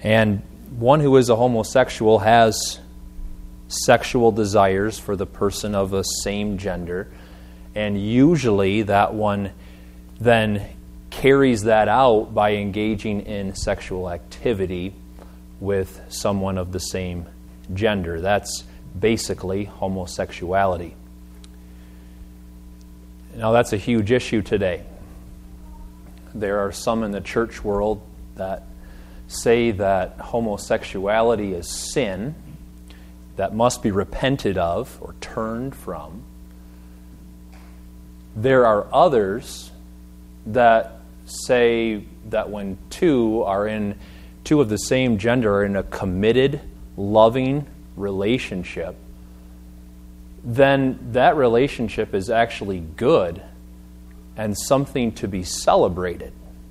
And one who is a homosexual has sexual desires for the person of the same gender, and usually that one then carries that out by engaging in sexual activity with someone of the same gender. That's basically homosexuality. Now, that's a huge issue today. There are some in the church world that say that homosexuality is sin that must be repented of or turned from. There are others that say that when two of the same gender are in a committed, loving relationship, then that relationship is actually good and something to be celebrated.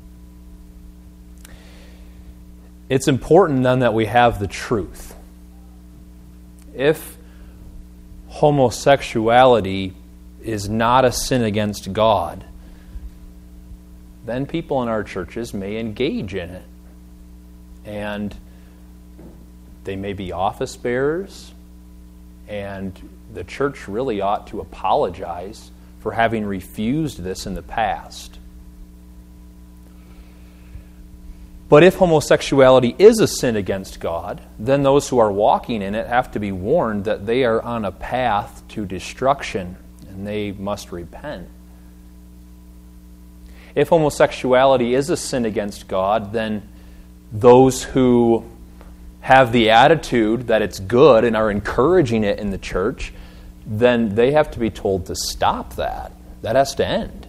It's important then that we have the truth. If homosexuality is not a sin against God, then people in our churches may engage in it. And they may be office bearers, and the church really ought to apologize for having refused this in the past. But if homosexuality is a sin against God, then those who are walking in it have to be warned that they are on a path to destruction, and they must repent. If homosexuality is a sin against God, then those who have the attitude that it's good and are encouraging it in the church, then they have to be told to stop that. That has to end.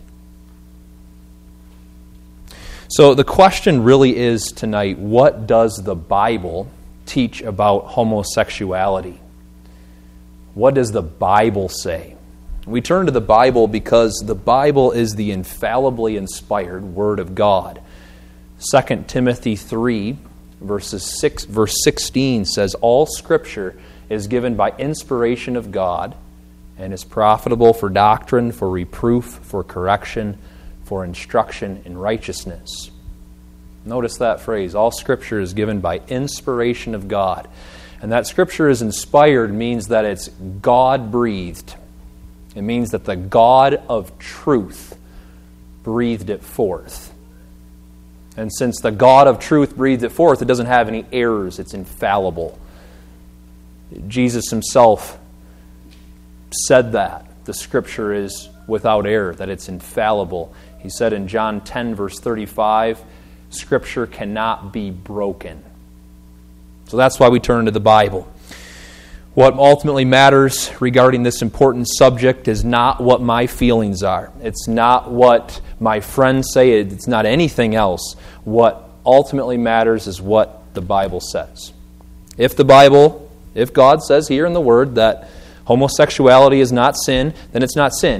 So the question really is tonight, what does the Bible teach about homosexuality? What does the Bible say? We turn to the Bible because the Bible is the infallibly inspired Word of God. 2 Timothy 3, verse 16 says, "All Scripture is given by inspiration of God and is profitable for doctrine, for reproof, for correction, for instruction in righteousness." Notice that phrase, all Scripture is given by inspiration of God. And that Scripture is inspired means that it's God-breathed. It means that the God of truth breathed it forth. And since the God of truth breathed it forth, it doesn't have any errors. It's infallible. Jesus himself said that the Scripture is without error, that it's infallible. He said in John 10, verse 35, Scripture cannot be broken. So that's why we turn to the Bible. What ultimately matters regarding this important subject is not what my feelings are. It's not what my friends say. It's not anything else. What ultimately matters is what the Bible says. If God says here in the Word that homosexuality is not sin, then it's not sin.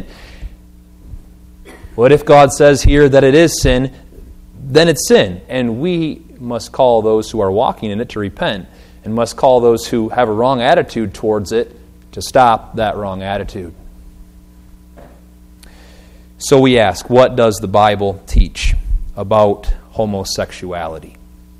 What if God says here that it is sin, then it's sin. And we must call those who are walking in it to repent, and must call those who have a wrong attitude towards it to stop that wrong attitude. So we ask, what does the Bible teach about homosexuality?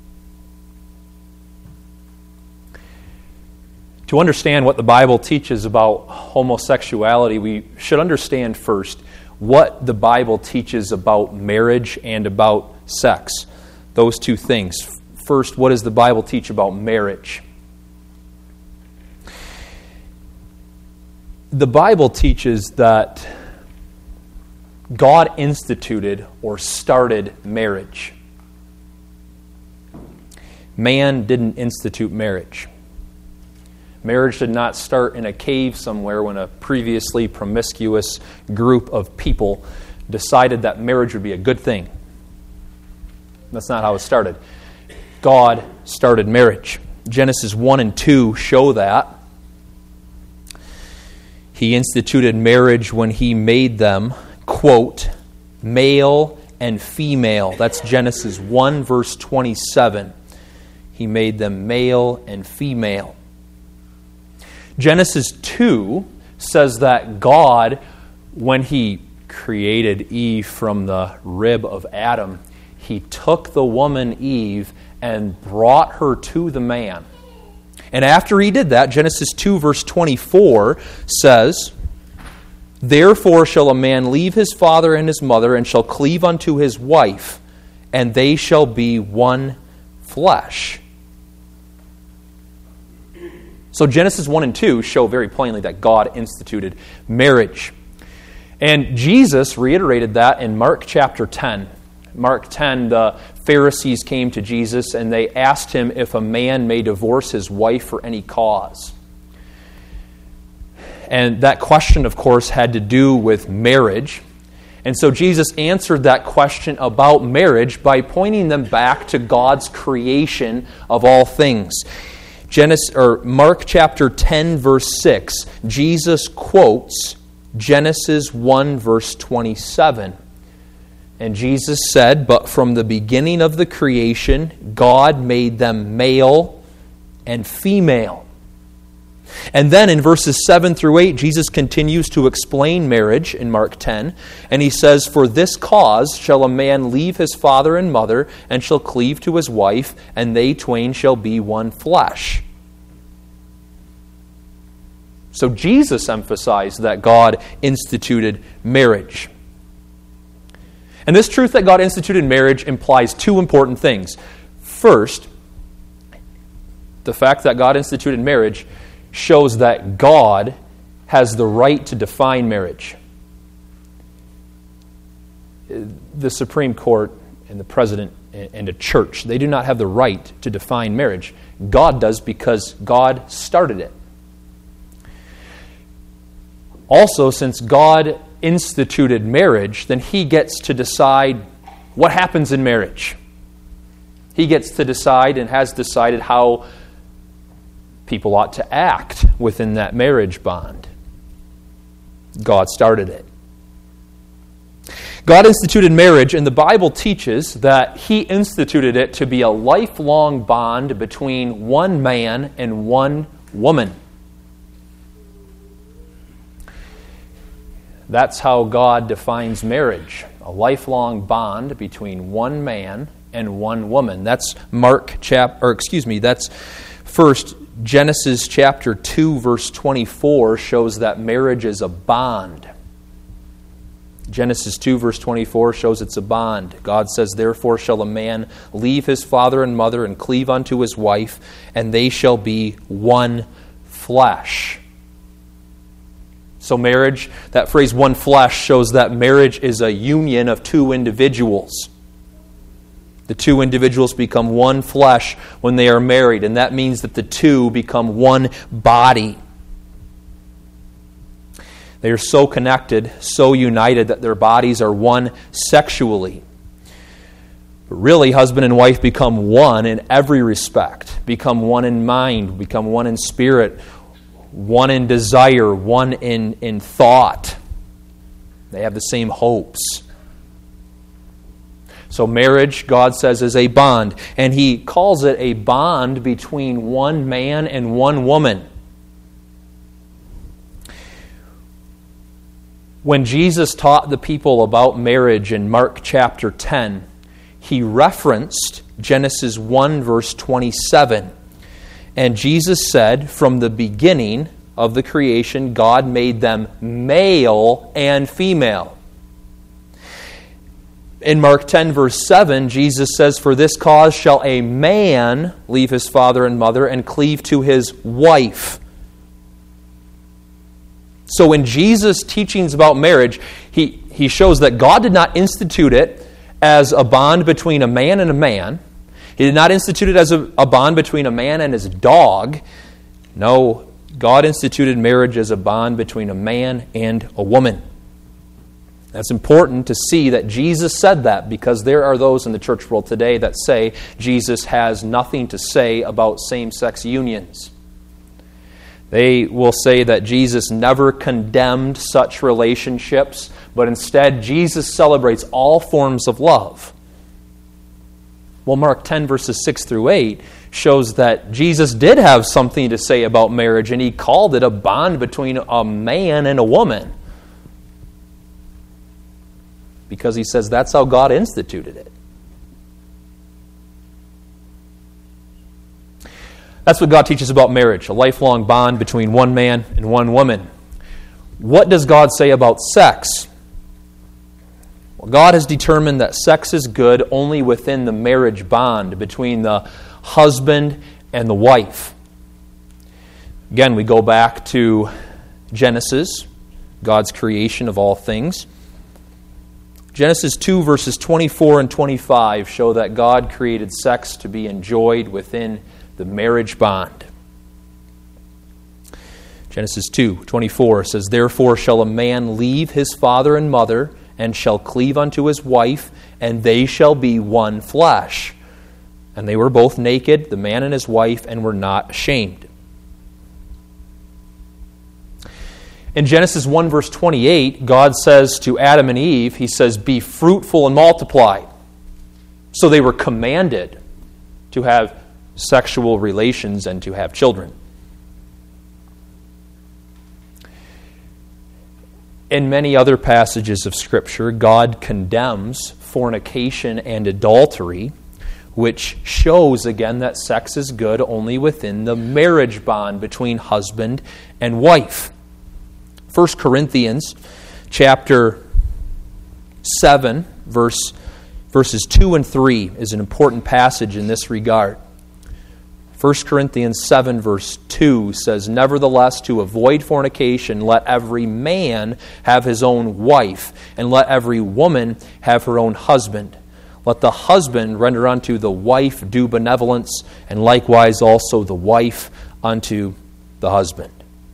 To understand what the Bible teaches about homosexuality, we should understand first what the Bible teaches about marriage and about sex. Those two things. First, what does the Bible teach about marriage? The Bible teaches that God instituted or started marriage. Man didn't institute marriage. Marriage did not start in a cave somewhere when a previously promiscuous group of people decided that marriage would be a good thing. That's not how it started. God started marriage. Genesis 1 and 2 show that. He instituted marriage when he made them, quote, male and female. That's Genesis 1, verse 27. He made them male and female. Genesis 2 says that God, when he created Eve from the rib of Adam, he took the woman Eve and brought her to the man. And after he did that, Genesis 2 verse 24 says, "Therefore shall a man leave his father and his mother, and shall cleave unto his wife, and they shall be one flesh." So Genesis 1 and 2 show very plainly that God instituted marriage. And Jesus reiterated that in Mark chapter 10. Mark 10, the Pharisees came to Jesus and they asked him if a man may divorce his wife for any cause. And that question, of course, had to do with marriage. And so Jesus answered that question about marriage by pointing them back to God's creation of all things. Mark chapter 10, verse 6, Jesus quotes Genesis 1, verse 27. And Jesus said, "But from the beginning of the creation, God made them male and female." And then in verses 7 through 8, Jesus continues to explain marriage in Mark 10. And he says, "For this cause shall a man leave his father and mother, and shall cleave to his wife, and they twain shall be one flesh." So Jesus emphasized that God instituted marriage. And this truth that God instituted marriage implies two important things. First, the fact that God instituted marriage shows that God has the right to define marriage. The Supreme Court and the president and a church, they do not have the right to define marriage. God does, because God started it. Also, since God instituted marriage, then He gets to decide what happens in marriage. He gets to decide and has decided how people ought to act within that marriage bond. God started it. God instituted marriage, and the Bible teaches that He instituted it to be a lifelong bond between one man and one woman. That's how God defines marriage, a lifelong bond between one man and one woman. That's that's first Genesis chapter 2 verse 24 shows that marriage is a bond. Genesis 2 verse 24 shows it's a bond. God says, "Therefore shall a man leave his father and mother and cleave unto his wife, and they shall be one flesh." So marriage, that phrase "one flesh," shows that marriage is a union of two individuals. The two individuals become one flesh when they are married, and that means that the two become one body. They are so connected, so united, that their bodies are one sexually. But really, husband and wife become one in every respect. Become one in mind, become one in spirit, one in desire, one in thought. They have the same hopes. So marriage, God says, is a bond. And He calls it a bond between one man and one woman. When Jesus taught the people about marriage in Mark chapter 10, He referenced Genesis 1 verse 27. And Jesus said, "From the beginning of the creation, God made them male and female." In Mark 10 verse 7, Jesus says, "For this cause shall a man leave his father and mother and cleave to his wife." So in Jesus' teachings about marriage, he shows that God did not institute it as a bond between a man and a man. He did not institute it as a bond between a man and his dog. No, God instituted marriage as a bond between a man and a woman. That's important to see that Jesus said that, because there are those in the church world today that say Jesus has nothing to say about same-sex unions. They will say that Jesus never condemned such relationships, but instead Jesus celebrates all forms of love. Well, Mark 10 verses 6 through 8 shows that Jesus did have something to say about marriage, and He called it a bond between a man and a woman. Because He says that's how God instituted it. That's what God teaches about marriage, a lifelong bond between one man and one woman. What does God say about sex? Well, God has determined that sex is good only within the marriage bond between the husband and the wife. Again, we go back to Genesis, God's creation of all things. Genesis 2 verses 24 and 25 show that God created sex to be enjoyed within the marriage bond. Genesis 2:24 says, "Therefore shall a man leave his father and mother, and shall cleave unto his wife, and they shall be one flesh. And they were both naked, the man and his wife, and were not ashamed." In Genesis 1 verse 28, God says to Adam and Eve, He says, "Be fruitful and multiply." So they were commanded to have sexual relations and to have children. In many other passages of Scripture, God condemns fornication and adultery, which shows again that sex is good only within the marriage bond between husband and wife. 1 Corinthians chapter 7, verses 2 and 3 is an important passage in this regard. 1 Corinthians 7 verse 2 says, "Nevertheless, to avoid fornication, let every man have his own wife, and let every woman have her own husband. Let the husband render unto the wife due benevolence, and likewise also the wife unto the husband."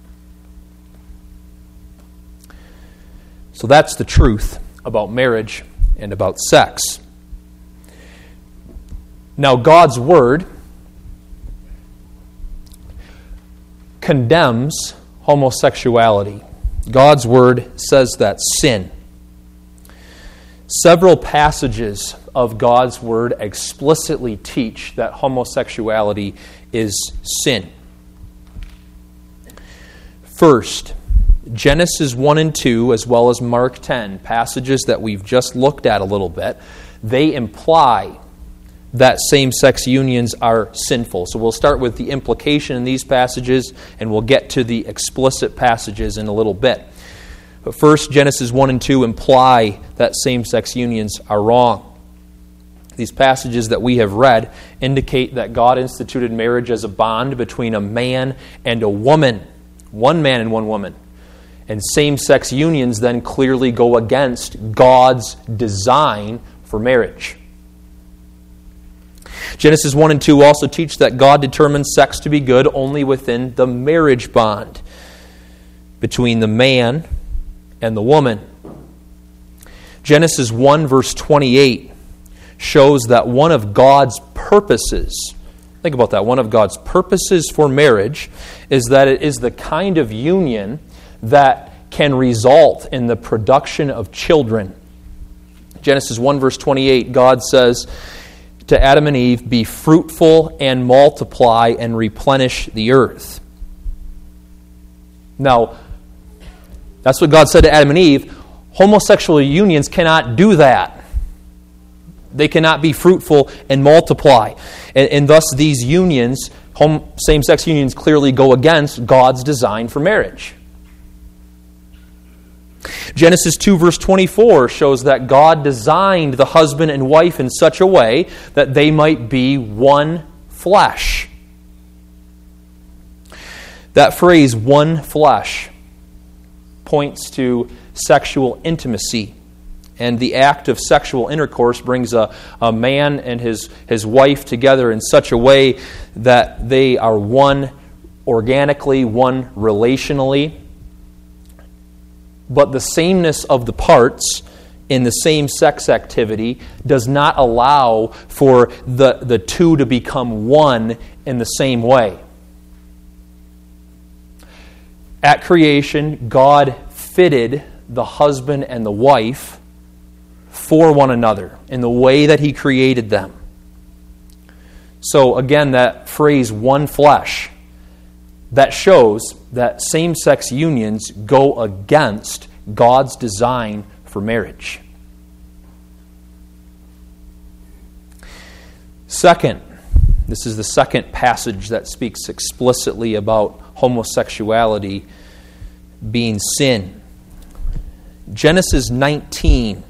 So that's the truth about marriage and about sex. Now, God's Word condemns homosexuality. God's Word says that's sin. Several passages of God's Word explicitly teach that homosexuality is sin. First, Genesis 1 and 2, as well as Mark 10, passages that we've just looked at a little bit, they imply that same-sex unions are sinful. So we'll start with the implication in these passages, and we'll get to the explicit passages in a little bit. But first, Genesis 1 and 2 imply that same-sex unions are wrong. These passages that we have read indicate that God instituted marriage as a bond between a man and a woman, one man and one woman. And same-sex unions then clearly go against God's design for marriage. Genesis 1 and 2 also teach that God determines sex to be good only within the marriage bond between the man and the woman. Genesis 1 verse 28 shows that one of God's purposes, think about that, one of God's purposes for marriage is that it is the kind of union that can result in the production of children. Genesis 1 verse 28, God says to Adam and Eve, "Be fruitful and multiply and replenish the earth." Now, that's what God said to Adam and Eve. Homosexual unions cannot do that. They cannot be fruitful and multiply. And thus these unions, same-sex unions, clearly go against God's design for marriage. Genesis 2 verse 24 shows that God designed the husband and wife in such a way that they might be one flesh. That phrase, one flesh, points to sexual intimacy. And the act of sexual intercourse brings a man and his wife together in such a way that they are one organically, one relationally. But the sameness of the parts in the same sex activity does not allow for the two to become one in the same way. At creation, God fitted the husband and the wife for one another in the way that He created them. So again, that phrase, one flesh, that shows that same-sex unions go against God's design for marriage. This is the second passage that speaks explicitly about homosexuality being sin. Genesis 19.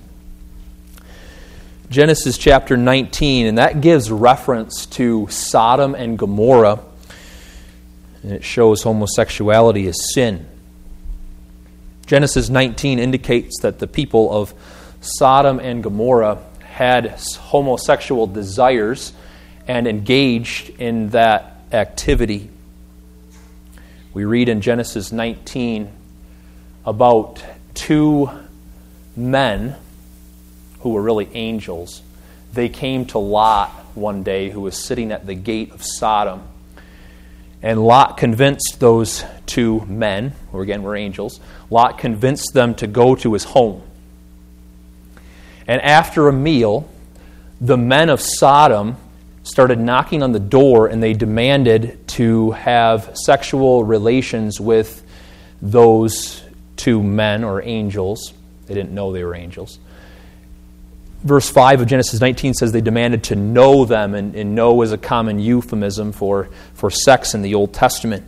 Genesis chapter 19, and that gives reference to Sodom and Gomorrah, and it shows homosexuality as sin. Genesis 19 indicates that the people of Sodom and Gomorrah had homosexual desires and engaged in that activity. We read in Genesis 19 about two men who were really angels. They came to Lot one day, who was sitting at the gate of Sodom. And Lot convinced those two men, who again were angels, Lot convinced them to go to his home. And after a meal, the men of Sodom started knocking on the door, and they demanded to have sexual relations with those two men or angels. They didn't know they were angels. Verse 5 of Genesis 19 says they demanded to know them, and know is a common euphemism for sex in the Old Testament.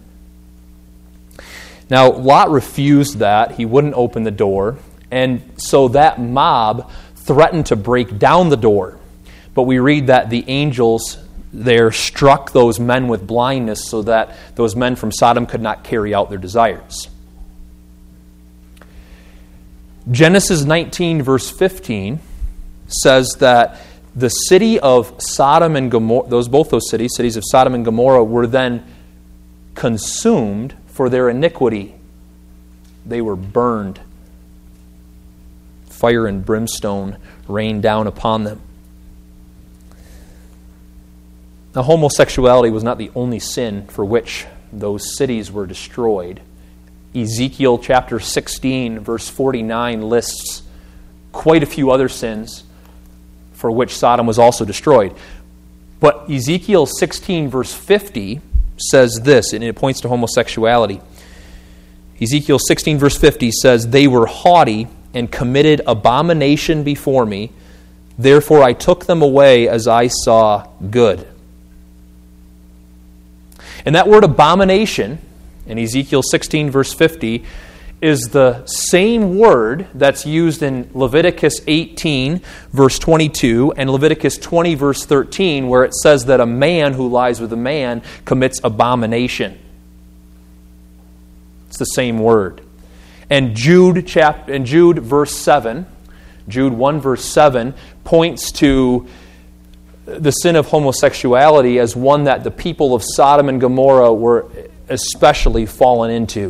Now, Lot refused that. He wouldn't open the door, and so that mob threatened to break down the door. But we read that the angels there struck those men with blindness so that those men from Sodom could not carry out their desires. Genesis 19, verse 15, says that the city of Sodom and Gomorrah, both those cities of Sodom and Gomorrah, were then consumed for their iniquity. They were burned. Fire and brimstone rained down upon them. Now, homosexuality was not the only sin for which those cities were destroyed. Ezekiel chapter 16, verse 49 lists quite a few other sins for which Sodom was also destroyed. But Ezekiel 16, verse 50 says this, and it points to homosexuality. Ezekiel 16, verse 50 says, "They were haughty and committed abomination before me. Therefore I took them away as I saw good." And that word abomination in Ezekiel 16, verse 50, is the same word that's used in Leviticus 18, verse 22, and Leviticus 20, verse 13, where it says that a man who lies with a man commits abomination. It's the same word. And Jude verse 7, Jude 1, verse 7, points to the sin of homosexuality as one that the people of Sodom and Gomorrah were especially fallen into.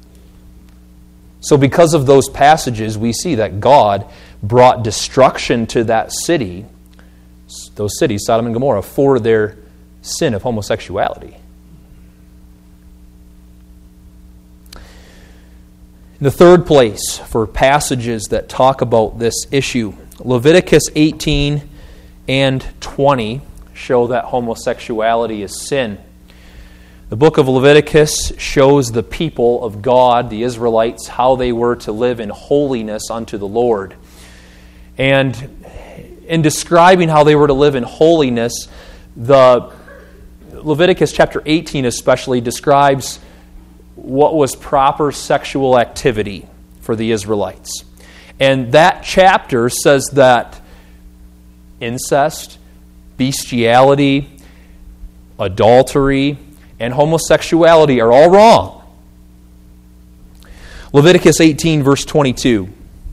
So because of those passages, we see that God brought destruction to that city, those cities, Sodom and Gomorrah, for their sin of homosexuality. In the third place for passages that talk about this issue, Leviticus 18 and 20 show that homosexuality is sin. The book of Leviticus shows the people of God, the Israelites, how they were to live in holiness unto the Lord. And in describing how they were to live in holiness, the Leviticus chapter 18 especially describes what was proper sexual activity for the Israelites. And that chapter says that incest, bestiality, adultery, and homosexuality are all wrong. Leviticus 18, verse 22.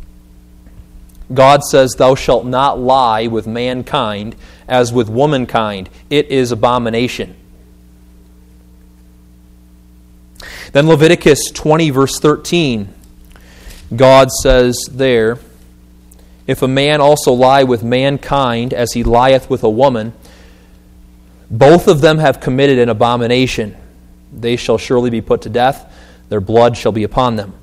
God says, "Thou shalt not lie with mankind as with womankind. It is abomination." Then Leviticus 20, verse 13. God says there, "If a man also lie with mankind as he lieth with a woman, both of them have committed an abomination. They shall surely be put to death. Their blood shall be upon them."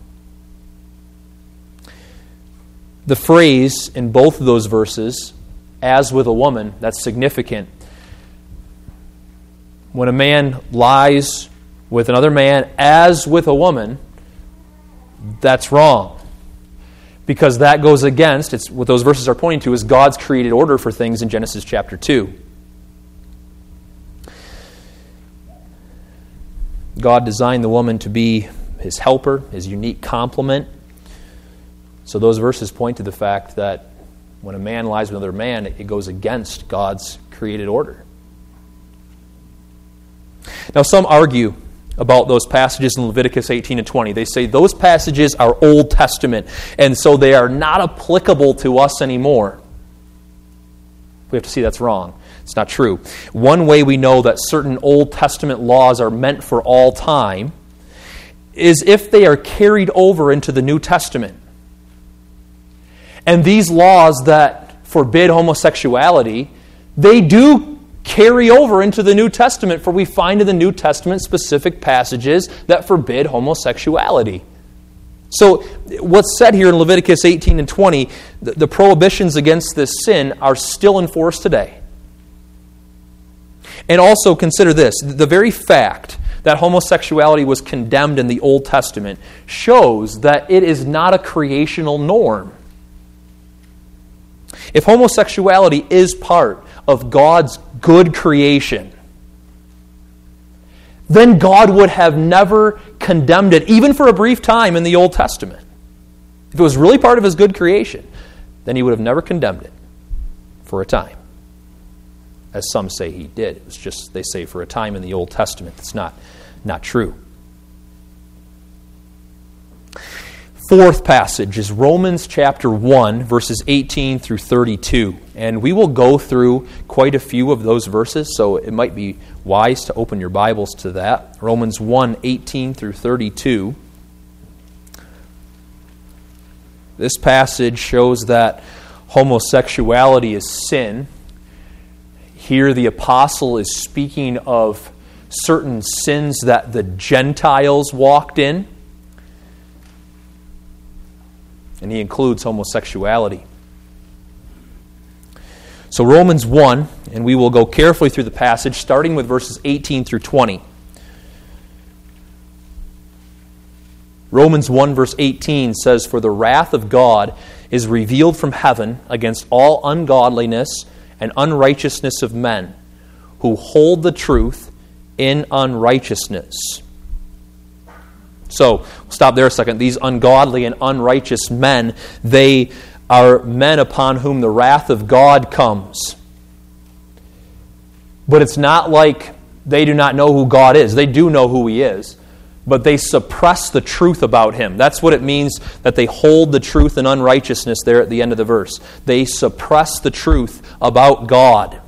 The phrase in both of those verses, "as with a woman," that's significant. When a man lies with another man as with a woman, that's wrong. Because that goes against, what those verses are pointing to is God's created order for things in Genesis chapter 2. God designed the woman to be his helper, his unique complement. So those verses point to the fact that when a man lies with another man, it goes against God's created order. Now, some argue about those passages in Leviticus 18 and 20. They say those passages are Old Testament, and so they are not applicable to us anymore. We have to see that's wrong. It's not true. One way we know that certain Old Testament laws are meant for all time is if they are carried over into the New Testament. And these laws that forbid homosexuality, they do carry over into the New Testament, for we find in the New Testament specific passages that forbid homosexuality. So what's said here in Leviticus 18 and 20, the prohibitions against this sin are still in force today. And also consider this, the very fact that homosexuality was condemned in the Old Testament shows that it is not a creational norm. If homosexuality is part of God's good creation, then God would have never condemned it, even for a brief time in the Old Testament. If it was really part of his good creation, then he would have never condemned it for a time. As some say he did. It was just, they say, for a time in the Old Testament. It's not true. Fourth passage is Romans chapter 1, verses 18 through 32. And we will go through quite a few of those verses, so it might be wise to open your Bibles to that. Romans 1, 18 through 32. This passage shows that homosexuality is sin. Here the apostle is speaking of certain sins that the Gentiles walked in. And he includes homosexuality. So Romans 1, and we will go carefully through the passage, starting with verses 18 through 20. Romans 1 verse 18 says, "For the wrath of God is revealed from heaven against all ungodliness and unrighteousness of men, who hold the truth in unrighteousness." So, we'll stop there a second. These ungodly and unrighteous men, they are men upon whom the wrath of God comes. But it's not like they do not know who God is. They do know who He is. But they suppress the truth about Him. That's what it means that they hold the truth in unrighteousness there at the end of the verse. They suppress the truth about God.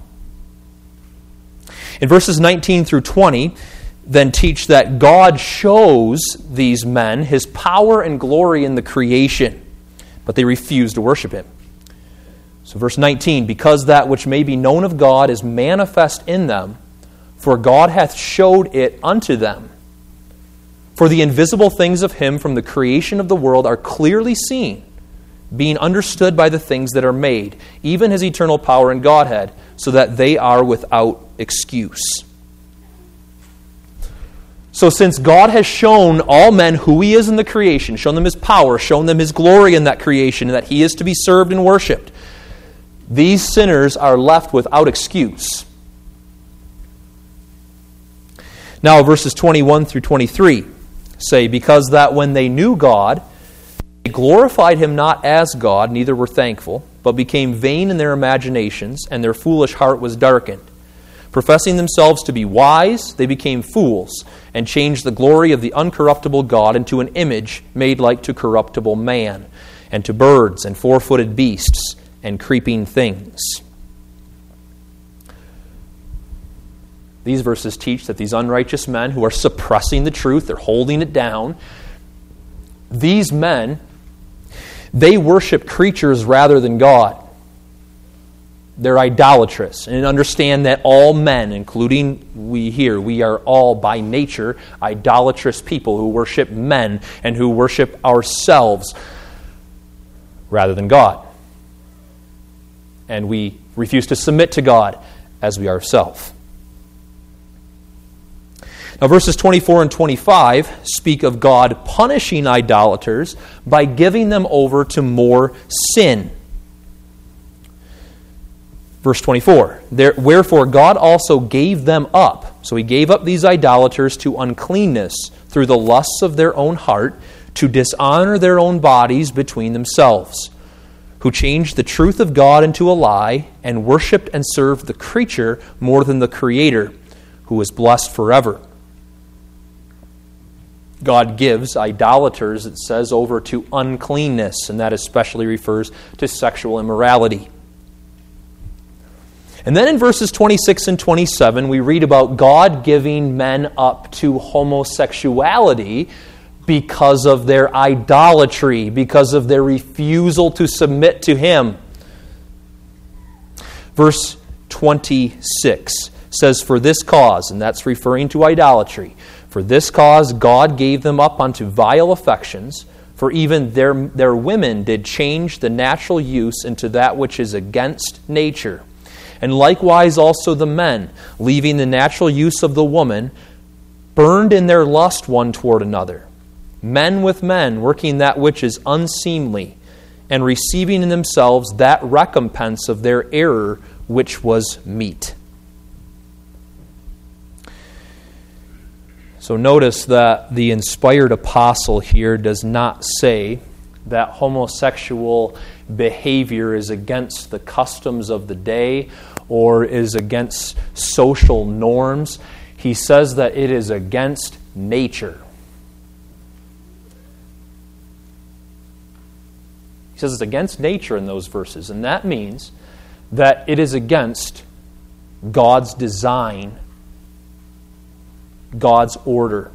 In verses 19 through 20, then teach that God shows these men His power and glory in the creation, but they refuse to worship Him. So verse 19, "Because that which may be known of God is manifest in them, for God hath showed it unto them. For the invisible things of Him from the creation of the world are clearly seen, being understood by the things that are made, even His eternal power and Godhead, so that they are without excuse." So since God has shown all men who He is in the creation, shown them His power, shown them His glory in that creation, and that He is to be served and worshipped, these sinners are left without excuse. Now verses 21 through 23 say, "Because that when they knew God, they glorified Him not as God, neither were thankful, but became vain in their imaginations, and their foolish heart was darkened. Professing themselves to be wise, they became fools, and changed the glory of the uncorruptible God into an image made like to corruptible man, and to birds and four-footed beasts and creeping things." These verses teach that these unrighteous men who are suppressing the truth, they're holding it down, these men, they worship creatures rather than God. They're idolatrous, and understand that all men, including we here, we are all by nature idolatrous people who worship men and who worship ourselves rather than God. And we refuse to submit to God as we ourselves. Now verses 24 and 25 speak of God punishing idolaters by giving them over to more sin. Verse 24, wherefore God also gave them up. So he gave up these idolaters to uncleanness through the lusts of their own heart, to dishonor their own bodies between themselves, who changed the truth of God into a lie, and worshipped and served the creature more than the Creator, who is blessed forever. God gives idolaters, it says, over to uncleanness, and that especially refers to sexual immorality. And then in verses 26 and 27, we read about God giving men up to homosexuality because of their idolatry, because of their refusal to submit to Him. Verse 26 says, for this cause, and that's referring to idolatry, for this cause God gave them up unto vile affections, for even their women did change the natural use into that which is against nature. And likewise also the men, leaving the natural use of the woman, burned in their lust one toward another. Men with men, working that which is unseemly, and receiving in themselves that recompense of their error which was meet. So notice that the inspired apostle here does not say that homosexual behavior is against the customs of the day or is against social norms. He says that it is against nature. He says it's against nature in those verses, and that means that it is against God's design, God's order.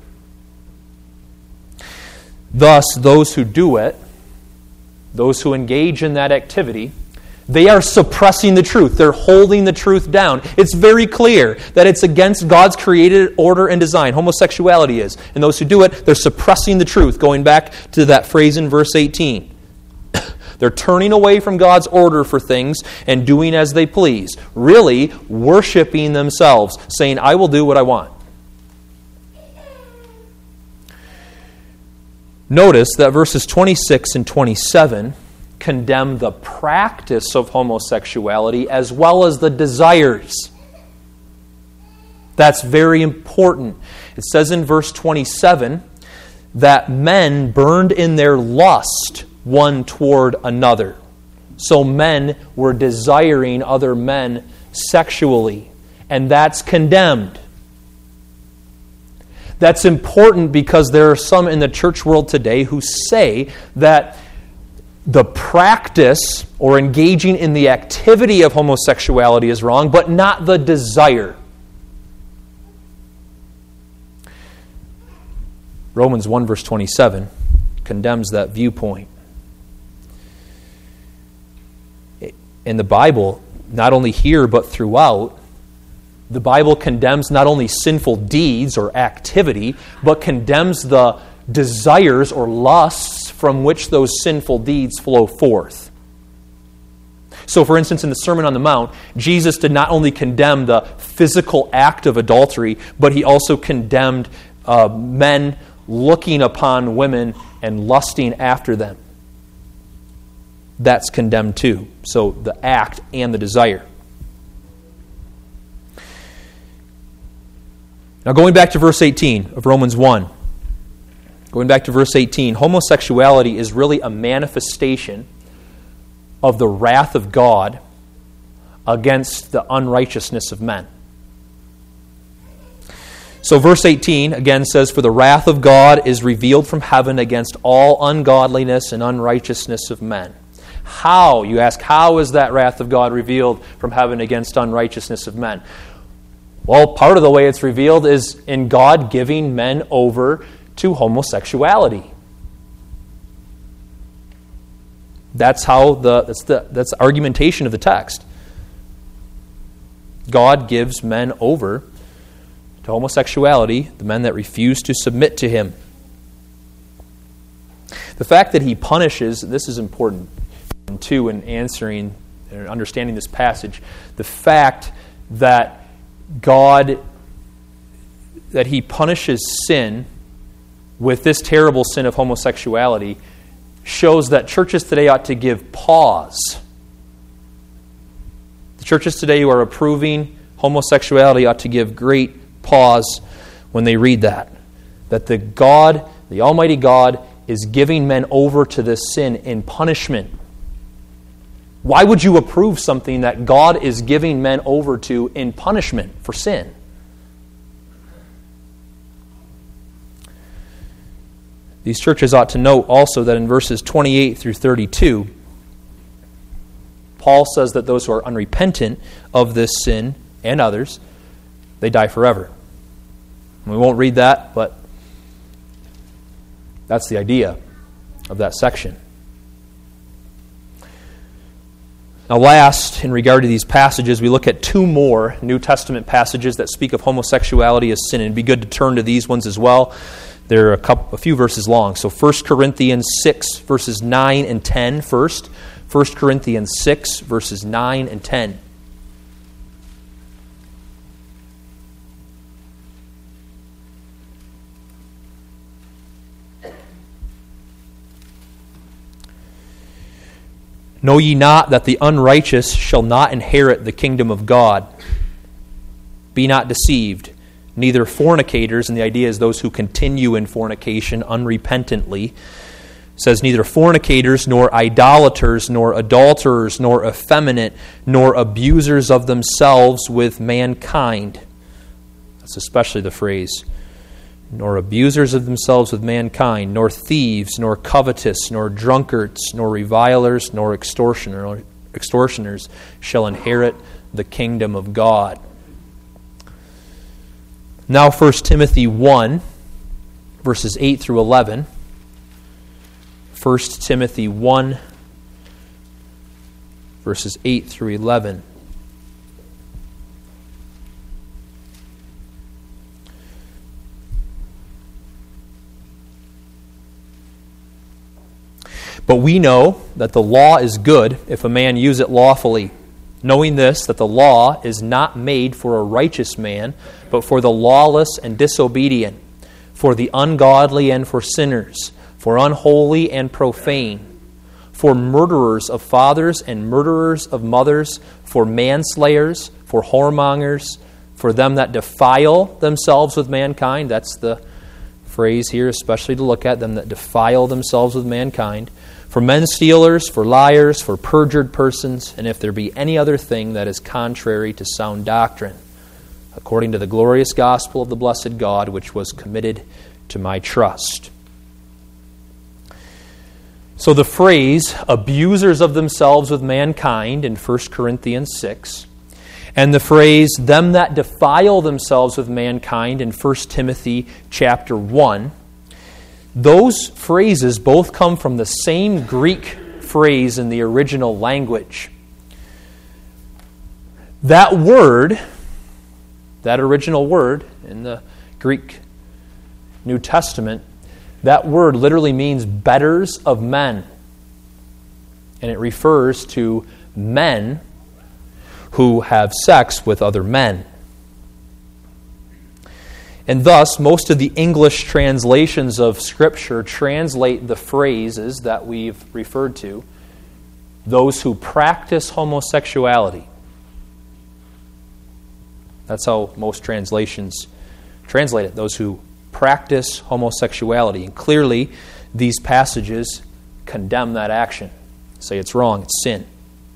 Thus, those who do it, those who engage in that activity, they are suppressing the truth. They're holding the truth down. It's very clear that it's against God's created order and design. Homosexuality is. And those who do it, they're suppressing the truth. Going back to that phrase in verse 18. They're turning away from God's order for things and doing as they please. Really worshiping themselves, saying, I will do what I want. Notice that verses 26 and 27 condemn the practice of homosexuality as well as the desires. That's very important. It says in verse 27 that men burned in their lust one toward another. So men were desiring other men sexually, and that's condemned. That's important because there are some in the church world today who say that the practice or engaging in the activity of homosexuality is wrong, but not the desire. Romans 1 verse 27 condemns that viewpoint. In the Bible, not only here but throughout, the Bible condemns not only sinful deeds or activity, but condemns the desires or lusts from which those sinful deeds flow forth. So, for instance, in the Sermon on the Mount, Jesus did not only condemn the physical act of adultery, but he also condemned men looking upon women and lusting after them. That's condemned too. So, the act and the desire. Now, going back to verse 18 of Romans 1. Going back to verse 18, homosexuality is really a manifestation of the wrath of God against the unrighteousness of men. So verse 18 again says, for the wrath of God is revealed from heaven against all ungodliness and unrighteousness of men. How? You ask, how is that wrath of God revealed from heaven against unrighteousness of men? Well, part of the way it's revealed is in God giving men over to homosexuality. That's the argumentation of the text. God gives men over to homosexuality, the men that refuse to submit to Him. The fact that He punishes, this is important too in answering and understanding this passage, the fact that He punishes sin with this terrible sin of homosexuality shows that churches today ought to give pause. Churches today who are approving homosexuality ought to give great pause when they read that. That the Almighty God, is giving men over to this sin in punishment. Why would you approve something that God is giving men over to in punishment for sin? These churches ought to note also that in verses 28 through 32, Paul says that those who are unrepentant of this sin and others, they die forever. We won't read that, but that's the idea of that section. Now last, in regard to these passages, we look at two more New Testament passages that speak of homosexuality as sin. And it'd be good to turn to these ones as well. They're a few verses long. So 1 Corinthians 6, verses 9 and 10 first. 1 Corinthians 6, verses 9 and 10. Know ye not that the unrighteous shall not inherit the kingdom of God? Be not deceived. Neither fornicators, and the idea is those who continue in fornication unrepentantly, says neither fornicators, nor idolaters, nor adulterers, nor effeminate, nor abusers of themselves with mankind. That's especially the phrase. Nor abusers of themselves with mankind, nor thieves, nor covetous, nor drunkards, nor revilers, nor extortioners shall inherit the kingdom of God. Now 1 Timothy 1, verses 8 through 11. 1 Timothy 1, verses 8 through 11. But we know that the law is good if a man use it lawfully, knowing this, that the law is not made for a righteous man, but for the lawless and disobedient, for the ungodly and for sinners, for unholy and profane, for murderers of fathers and murderers of mothers, for manslayers, for whoremongers, for them that defile themselves with mankind. That's the phrase here, especially to look at, them that defile themselves with mankind, for men stealers, for liars, for perjured persons, and if there be any other thing that is contrary to sound doctrine, according to the glorious gospel of the blessed God, which was committed to my trust. So the phrase, abusers of themselves with mankind, in 1 Corinthians 6, and the phrase, them that defile themselves with mankind, in 1 Timothy chapter 1, those phrases both come from the same Greek phrase in the original language. That word, that original word in the Greek New Testament, that word literally means betters of men. And it refers to men who have sex with other men. And thus, most of the English translations of Scripture translate the phrases that we've referred to, those who practice homosexuality. That's how most translations translate it, those who practice homosexuality. And clearly, these passages condemn that action. Say it's wrong, it's sin.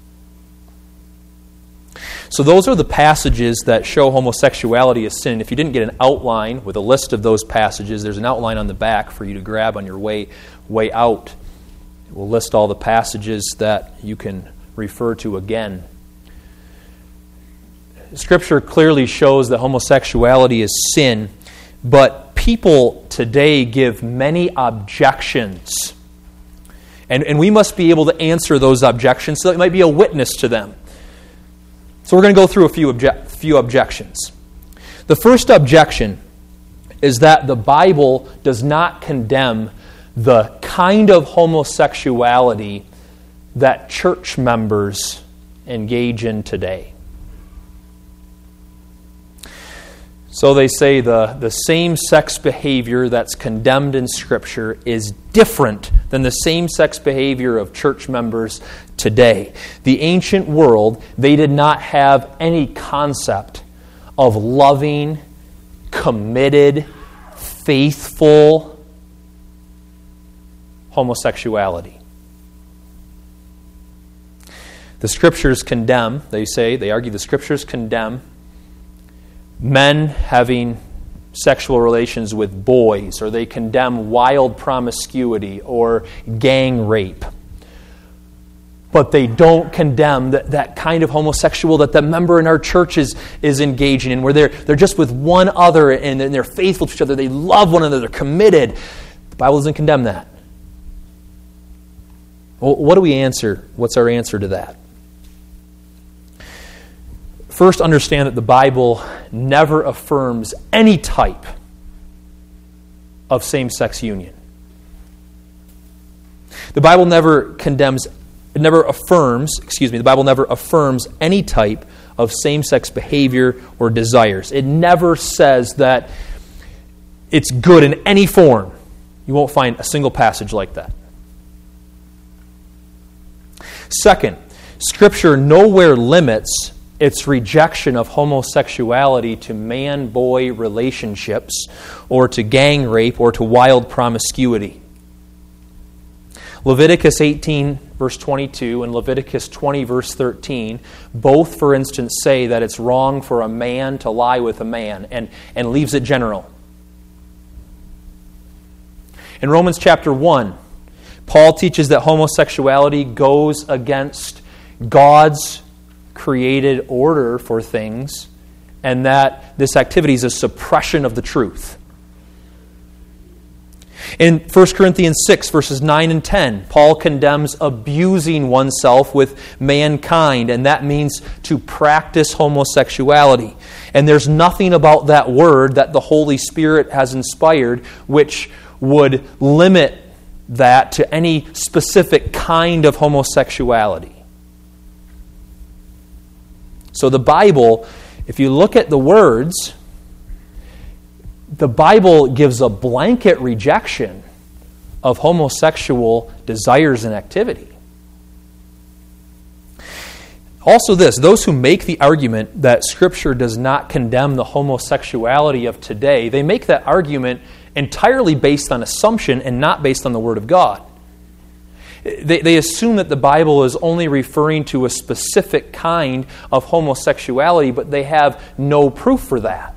So those are the passages that show homosexuality as sin. If you didn't get an outline with a list of those passages, there's an outline on the back for you to grab on your way out. It will list all the passages that you can refer to again. Scripture clearly shows that homosexuality is sin, but people today give many objections. And we must be able to answer those objections so that it might be a witness to them. So we're going to go through a few objections. The first objection is that the Bible does not condemn the kind of homosexuality that church members engage in today. So they say the same-sex behavior that's condemned in Scripture is different than the same-sex behavior of church members today. The ancient world, they did not have any concept of loving, committed, faithful homosexuality. The Scriptures condemn, they argue the Scriptures condemn men having sexual relations with boys, or they condemn wild promiscuity or gang rape. But they don't condemn that kind of homosexual that the member in our church is engaging in, where they're just with one other and they're faithful to each other, they love one another, they're committed. The Bible doesn't condemn that. Well, what do we answer? What's our answer to that? First, understand that the Bible never affirms any type of same-sex union. The Bible never affirms any type of same-sex behavior or desires. It never says that it's good in any form. You won't find a single passage like that. Second, Scripture nowhere limits its rejection of homosexuality to man-boy relationships or to gang rape or to wild promiscuity. Leviticus 18, verse 22, and Leviticus 20, verse 13, both, for instance, say that it's wrong for a man to lie with a man, and leaves it general. In Romans chapter 1, Paul teaches that homosexuality goes against God's created order for things, and that this activity is a suppression of the truth. In 1 Corinthians 6, verses 9 and 10, Paul condemns abusing oneself with mankind, and that means to practice homosexuality. And there's nothing about that word that the Holy Spirit has inspired which would limit that to any specific kind of homosexuality. So the Bible, if you look at the words, the Bible gives a blanket rejection of homosexual desires and activity. Also this, those who make the argument that Scripture does not condemn the homosexuality of today, they make that argument entirely based on assumption and not based on the Word of God. They assume that the Bible is only referring to a specific kind of homosexuality, but they have no proof for that.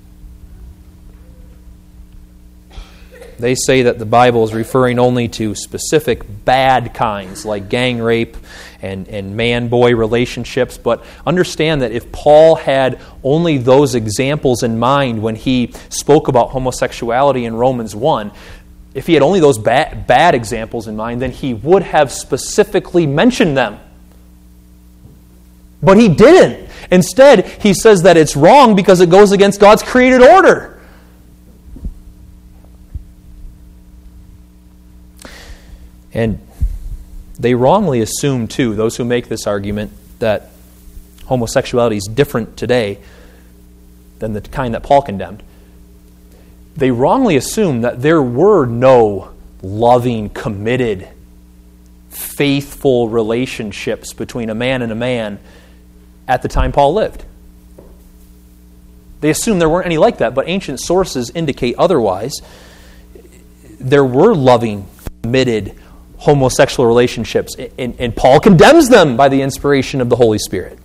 They say that the Bible is referring only to specific bad kinds, like gang rape and man-boy relationships. But understand that if Paul had only those examples in mind when he spoke about homosexuality in Romans 1, if he had only those bad examples in mind, then he would have specifically mentioned them. But he didn't. Instead, he says that it's wrong because it goes against God's created order. And they wrongly assume, too, those who make this argument, that homosexuality is different today than the kind that Paul condemned. They wrongly assume that there were no loving, committed, faithful relationships between a man and a man at the time Paul lived. They assume there weren't any like that, but ancient sources indicate otherwise. There were loving, committed, homosexual relationships, and Paul condemns them by the inspiration of the Holy Spirit.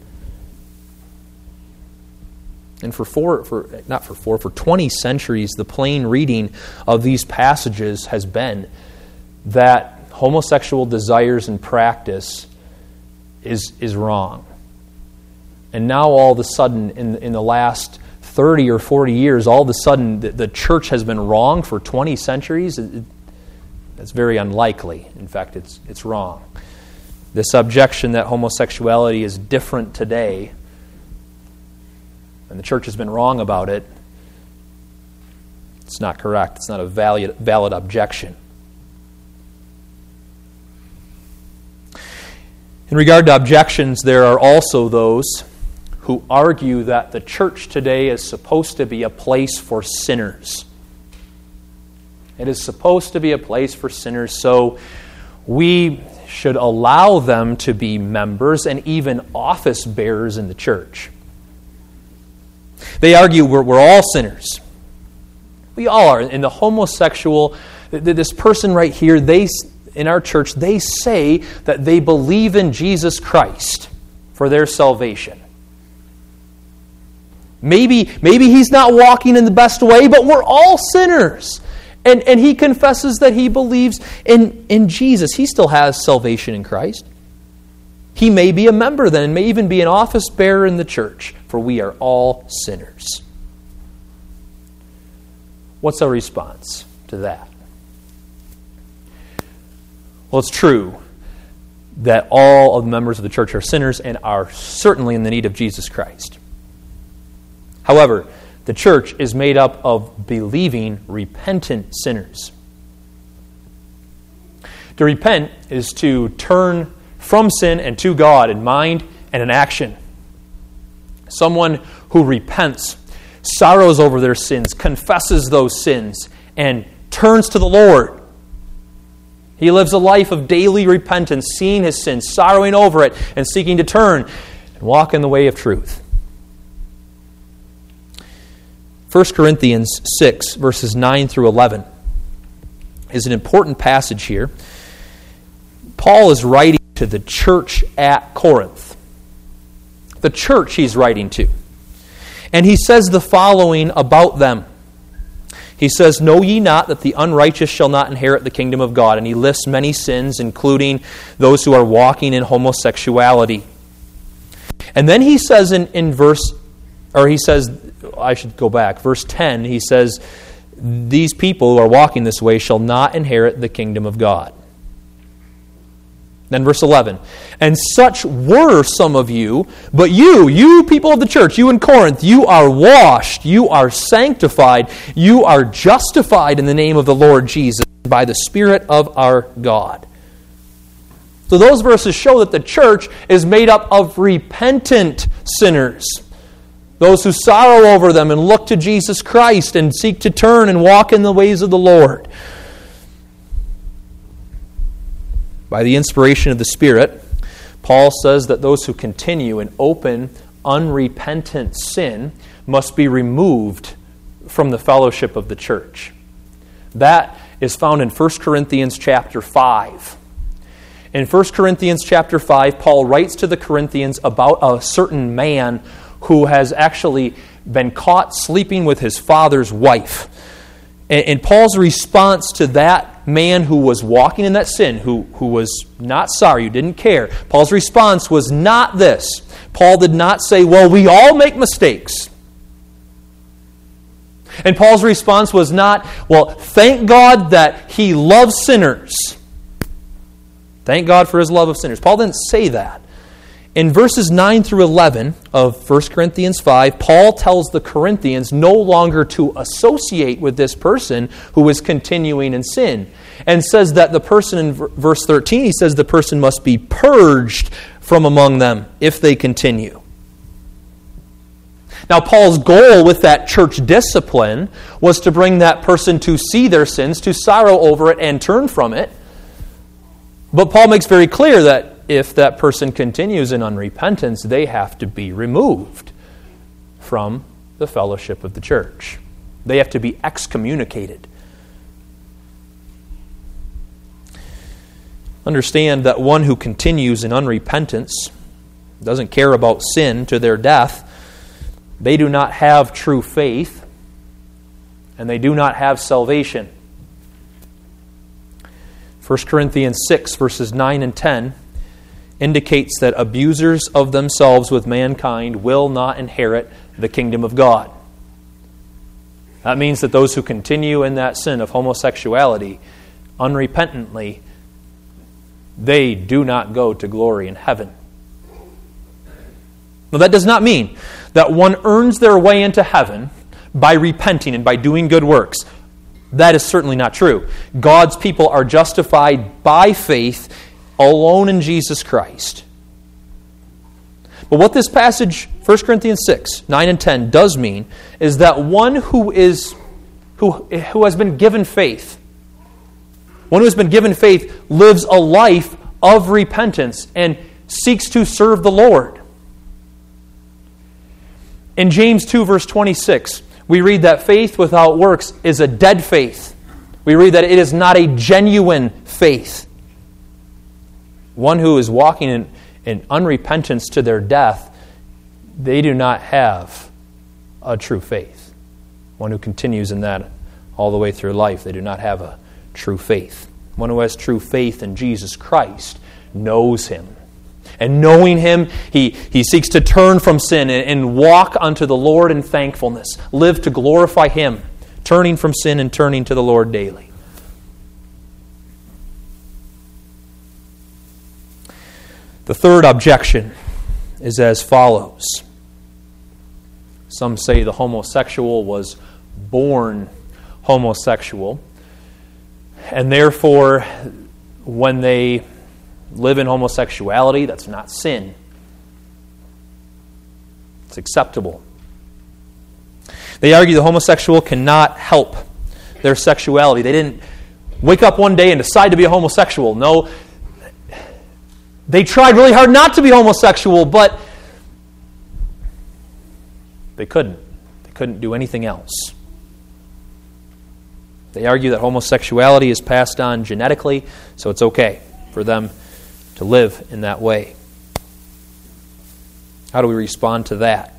And for 20 centuries, the plain reading of these passages has been that homosexual desires and practice is wrong. And now all of a sudden, in the last 30 or 40 years, all of a sudden the church has been wrong for 20 centuries. That's very unlikely. In fact, it's wrong. This objection that homosexuality is different today, and the church has been wrong about it, it's not correct. It's not a valid objection. In regard to objections, there are also those who argue that the church today is supposed to be a place for sinners. It is supposed to be a place for sinners, so we should allow them to be members and even office bearers in the church. They argue we're all sinners. We all are. And the homosexual, this person right here, in our church, they say that they believe in Jesus Christ for their salvation. Maybe he's not walking in the best way, but we're all sinners. And he confesses that he believes in Jesus. He still has salvation in Christ. He may be a member then, and may even be an office bearer in the church, for we are all sinners. What's our response to that? Well, it's true that all of the members of the church are sinners and are certainly in the need of Jesus Christ. However, the church is made up of believing, repentant sinners. To repent is to turn from sin and to God in mind and in action. Someone who repents, sorrows over their sins, confesses those sins, and turns to the Lord. He lives a life of daily repentance, seeing his sins, sorrowing over it, and seeking to turn and walk in the way of truth. 1 Corinthians 6, verses 9 through 11 is an important passage here. Paul is writing to the church at Corinth. The church he's writing to. And he says the following about them. He says, "Know ye not that the unrighteous shall not inherit the kingdom of God?" And he lists many sins, including those who are walking in homosexuality. And then he says verse 10, he says, "These people who are walking this way shall not inherit the kingdom of God." Then verse 11, "And such were some of you, but you people of the church, you in Corinth, you are washed, you are sanctified, you are justified in the name of the Lord Jesus by the Spirit of our God." So those verses show that the church is made up of repentant sinners. Those who sorrow over them and look to Jesus Christ and seek to turn and walk in the ways of the Lord. By the inspiration of the Spirit, Paul says that those who continue in open, unrepentant sin must be removed from the fellowship of the church. That is found in 1 Corinthians chapter 5. In 1 Corinthians chapter 5, Paul writes to the Corinthians about a certain man who has actually been caught sleeping with his father's wife. And Paul's response to that man who was walking in that sin, who was not sorry, who didn't care, Paul's response was not this. Paul did not say, "Well, we all make mistakes." And Paul's response was not, "Well, thank God that he loves sinners. Thank God for his love of sinners." Paul didn't say that. In verses 9 through 11 of 1 Corinthians 5, Paul tells the Corinthians no longer to associate with this person who is continuing in sin. And says that the person, in verse 13, he says the person must be purged from among them if they continue. Now, Paul's goal with that church discipline was to bring that person to see their sins, to sorrow over it, and turn from it. But Paul makes very clear that if that person continues in unrepentance, they have to be removed from the fellowship of the church. They have to be excommunicated. Understand that one who continues in unrepentance, doesn't care about sin to their death, they do not have true faith, and they do not have salvation. 1 Corinthians 6, verses 9 and 10 indicates that abusers of themselves with mankind will not inherit the kingdom of God. That means that those who continue in that sin of homosexuality unrepentantly, they do not go to glory in heaven. Now, that does not mean that one earns their way into heaven by repenting and by doing good works. That is certainly not true. God's people are justified by faith alone in Jesus Christ. But what this passage, 1 Corinthians 6, 9 and 10, does mean is that one who has been given faith, one who has been given faith, lives a life of repentance and seeks to serve the Lord. In James 2, verse 26, we read that faith without works is a dead faith. We read that it is not a genuine faith. One who is walking in unrepentance to their death, they do not have a true faith. One who continues in that all the way through life, they do not have a true faith. One who has true faith in Jesus Christ knows Him. And knowing Him, he seeks to turn from sin and walk unto the Lord in thankfulness. Live to glorify Him, turning from sin and turning to the Lord daily. The third objection is as follows. Some say the homosexual was born homosexual, and therefore, when they live in homosexuality, that's not sin. It's acceptable. They argue the homosexual cannot help their sexuality. They didn't wake up one day and decide to be a homosexual. No, they tried really hard not to be homosexual, but they couldn't. They couldn't do anything else. They argue that homosexuality is passed on genetically, so it's okay for them to live in that way. How do we respond to that?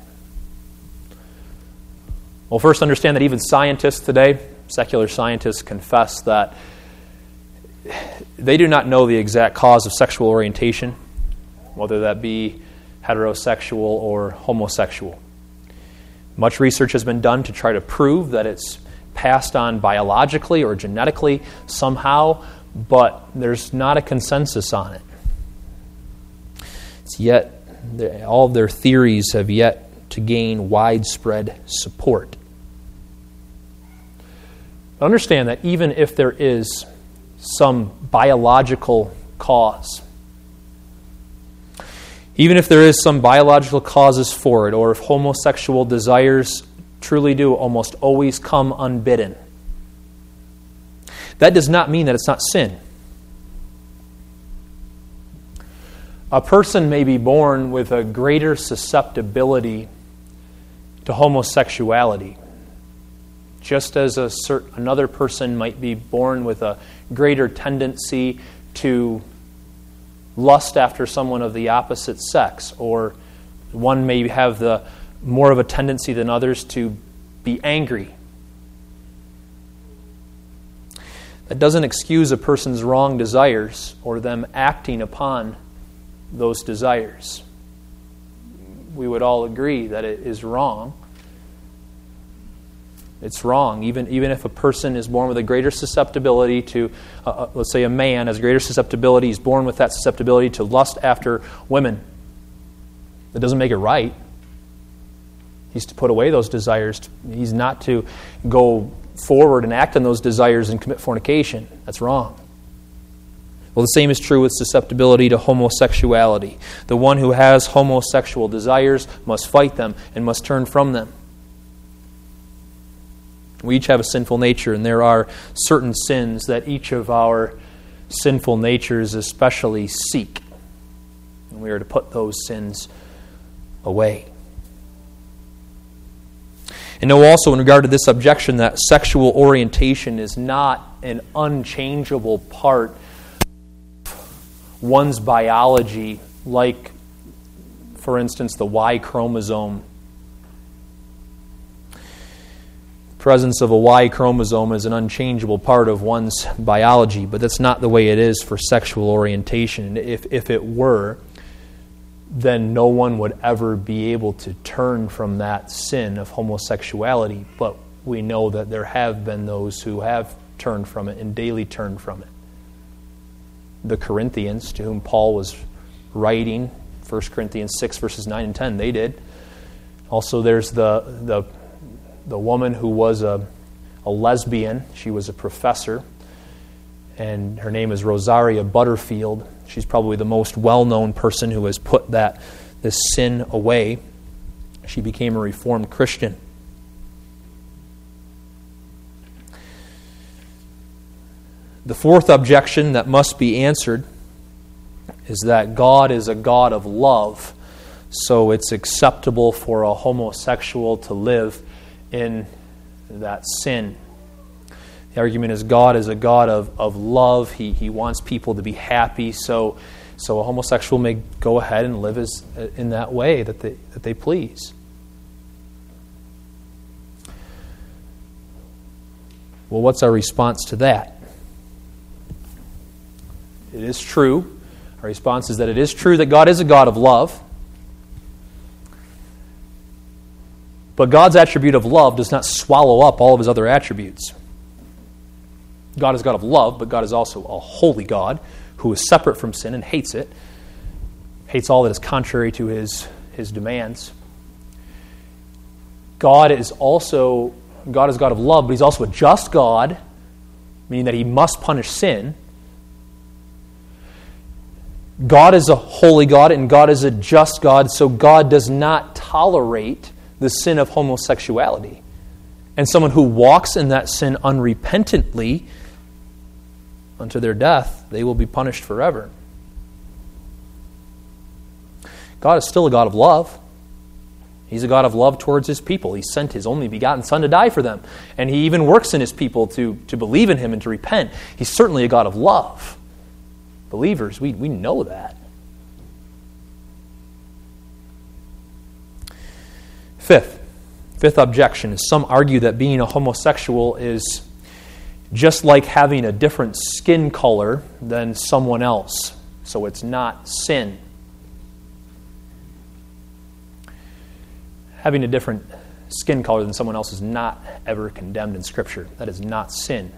Well, first understand that even scientists today, secular scientists, confess that they do not know the exact cause of sexual orientation, whether that be heterosexual or homosexual. Much research has been done to try to prove that it's passed on biologically or genetically somehow, but there's not a consensus on it. Yet, all of their theories have yet to gain widespread support. Understand that even if there is some biological cause, even if there is some biological causes for it, or if homosexual desires truly do almost always come unbidden, that does not mean that it's not sin. A person may be born with a greater susceptibility to homosexuality, just as another person might be born with a greater tendency to lust after someone of the opposite sex, or one may have more of a tendency than others to be angry. That doesn't excuse a person's wrong desires or them acting upon those desires. We would all agree that it is wrong. It's wrong. Even if a person is born with a greater susceptibility to, let's say a man has greater susceptibility, he's born with that susceptibility to lust after women. That doesn't make it right. He's to put away those desires. He's not to go forward and act on those desires and commit fornication. That's wrong. Well, the same is true with susceptibility to homosexuality. The one who has homosexual desires must fight them and must turn from them. We each have a sinful nature, and there are certain sins that each of our sinful natures especially seek. And we are to put those sins away. And know also in regard to this objection that sexual orientation is not an unchangeable part one's biology, like, for instance, the Y chromosome. Presence of a Y chromosome is an unchangeable part of one's biology, but that's not the way it is for sexual orientation. If it were, then no one would ever be able to turn from that sin of homosexuality. But we know that there have been those who have turned from it and daily turn from it. The Corinthians, to whom Paul was writing, 1 Corinthians 6, verses 9 and 10, they did. Also, there's the woman who was a lesbian. She was a professor, and her name is Rosaria Butterfield. She's probably the most well-known person who has put this sin away. She became a Reformed Christian. The fourth objection that must be answered is that God is a God of love, so it's acceptable for a homosexual to live in that sin. The argument is God is a God of love. He wants people to be happy, so a homosexual may go ahead and live in that way that they please. Well, what's our response to that? It is true. Our response is that it is true that God is a God of love. But God's attribute of love does not swallow up all of his other attributes. God is God of love, but God is also a holy God who is separate from sin and hates it. Hates all that is contrary to his demands. God is God of love, but he's also a just God, meaning that he must punish sin. God is a holy God and God is a just God, so God does not tolerate the sin of homosexuality. And someone who walks in that sin unrepentantly unto their death, they will be punished forever. God is still a God of love. He's a God of love towards his people. He sent his only begotten Son to die for them. And he even works in his people to believe in him and to repent. He's certainly a God of love. Believers, we know that. Fifth objection is some argue that being a homosexual is just like having a different skin color than someone else. So it's not sin. Having a different skin color than someone else is not ever condemned in Scripture. That is not sin.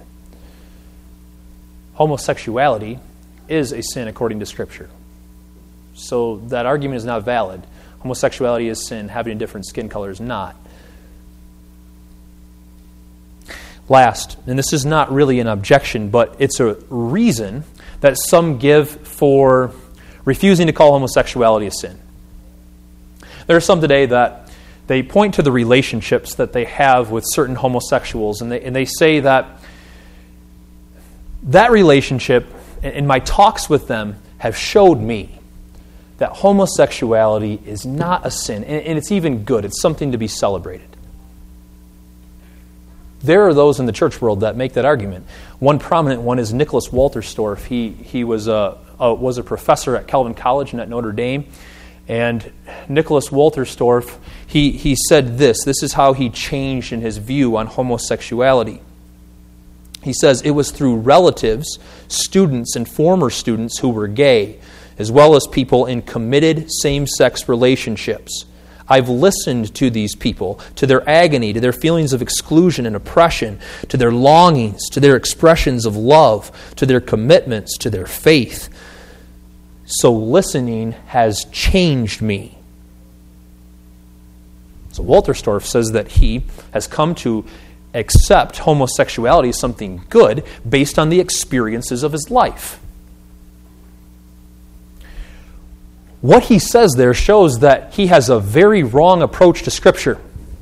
Homosexuality is a sin according to Scripture. So that argument is not valid. Homosexuality is sin. Having a different skin color is not. Last, and this is not really an objection, but it's a reason that some give for refusing to call homosexuality a sin. There are some today that they point to the relationships that they have with certain homosexuals, and they say that relationship, and my talks with them have showed me that homosexuality is not a sin, and it's even good. It's something to be celebrated. There are those in the church world that make that argument. One prominent one is Nicholas Walterstorff. He was a professor at Calvin College and at Notre Dame. And Nicholas Walterstorff, he said this. This is how he changed in his view on homosexuality. He says, "It was through relatives, students, and former students who were gay, as well as people in committed same-sex relationships. I've listened to these people, to their agony, to their feelings of exclusion and oppression, to their longings, to their expressions of love, to their commitments, to their faith. So listening has changed me." So Walterstorff says that he has come to accept homosexuality as something good based on the experiences of his life. What he says there shows that he has a very wrong approach to Scripture.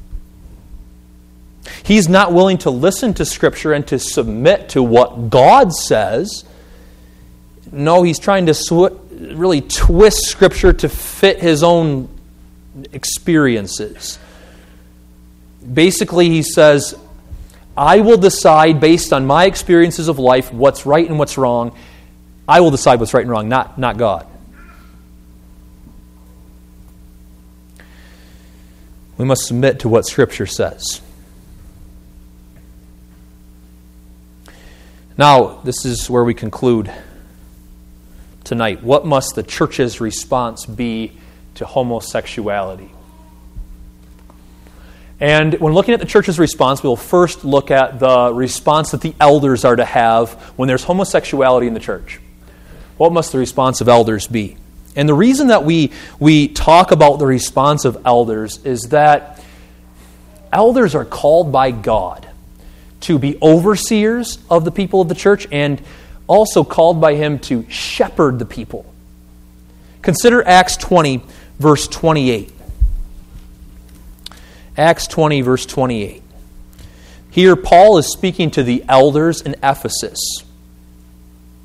He's not willing to listen to Scripture and to submit to what God says. No, he's trying to really twist Scripture to fit his own experiences. Basically, he says, I will decide based on my experiences of life what's right and what's wrong. I will decide what's right and wrong, not God. We must submit to what Scripture says. Now, this is where we conclude tonight. What must the church's response be to homosexuality? And when looking at the church's response, we'll first look at the response that the elders are to have when there's homosexuality in the church. What must the response of elders be? And the reason that we talk about the response of elders is that elders are called by God to be overseers of the people of the church and also called by Him to shepherd the people. Consider Acts 20, verse 28. Acts 20, verse 28. Here, Paul is speaking to the elders in Ephesus.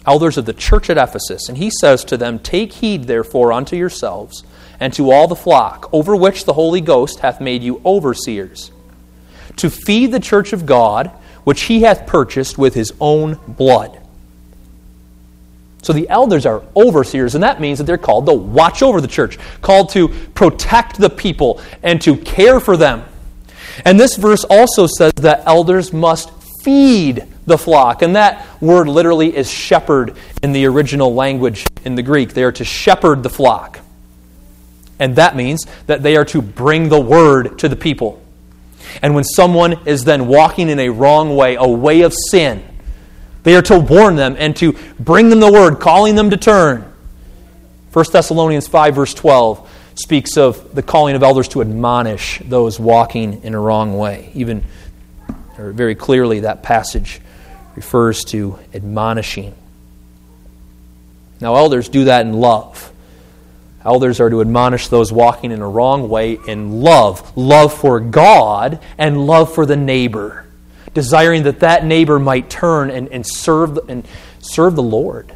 elders of the church at Ephesus, and he says to them, "Take heed therefore unto yourselves, and to all the flock, over which the Holy Ghost hath made you overseers, to feed the church of God, which he hath purchased with his own blood." So the elders are overseers, and that means that they're called to watch over the church, called to protect the people and to care for them. And this verse also says that elders must feed the flock, and that word literally is shepherd in the original language in the Greek. They are to shepherd the flock. And that means that they are to bring the word to the people. And when someone is then walking in a wrong way, a way of sin, they are to warn them and to bring them the word, calling them to turn. 1 Thessalonians 5 verse 12 speaks of the calling of elders to admonish those walking in a wrong way. Even very clearly that passage refers to admonishing. Now elders do that in love. Elders are to admonish those walking in a wrong way in love. Love for God and love for the neighbor. Desiring that neighbor might turn and serve the Lord.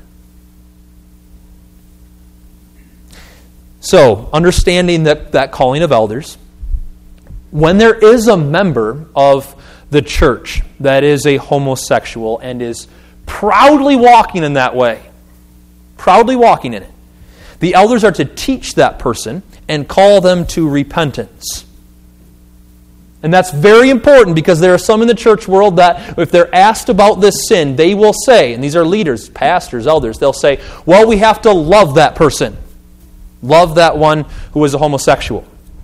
So, understanding that calling of elders, when there is a member of the church that is a homosexual and is proudly walking in that way, proudly walking in it, the elders are to teach that person and call them to repentance. And that's very important because there are some in the church world that if they're asked about this sin, they will say, and these are leaders, pastors, elders, they'll say, well, we have to love that person. Love that one who is a homosexual.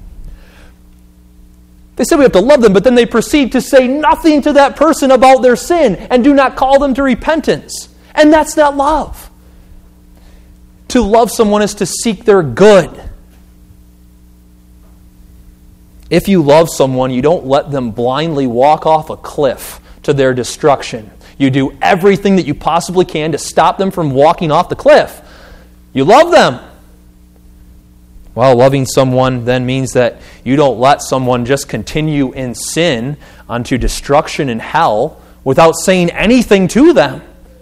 They say we have to love them, but then they proceed to say nothing to that person about their sin and do not call them to repentance. And that's not love. To love someone is to seek their good. If you love someone, you don't let them blindly walk off a cliff to their destruction. You do everything that you possibly can to stop them from walking off the cliff. You love them. Well, loving someone then means that you don't let someone just continue in sin unto destruction and hell without saying anything to them.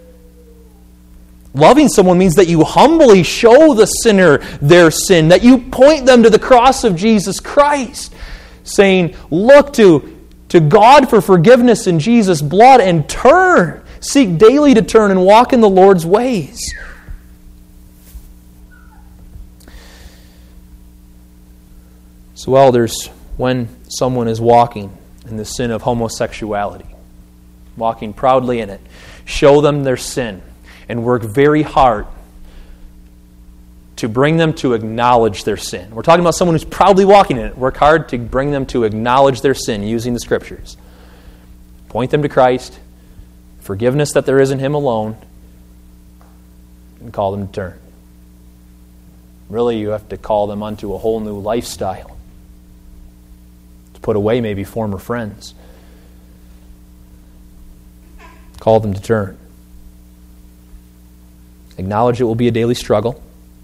Loving someone means that you humbly show the sinner their sin, that you point them to the cross of Jesus Christ, saying, look to God for forgiveness in Jesus' blood and turn. Seek daily to turn and walk in the Lord's ways. So elders, when someone is walking in the sin of homosexuality, walking proudly in it, show them their sin and work very hard to bring them to acknowledge their sin. We're talking about someone who's proudly walking in it. Work hard to bring them to acknowledge their sin using the Scriptures. Point them to Christ, forgiveness that there is in Him alone, and call them to turn. Really, you have to call them unto a whole new lifestyle. To put away maybe former friends. Call them to turn. Acknowledge it will be a daily struggle.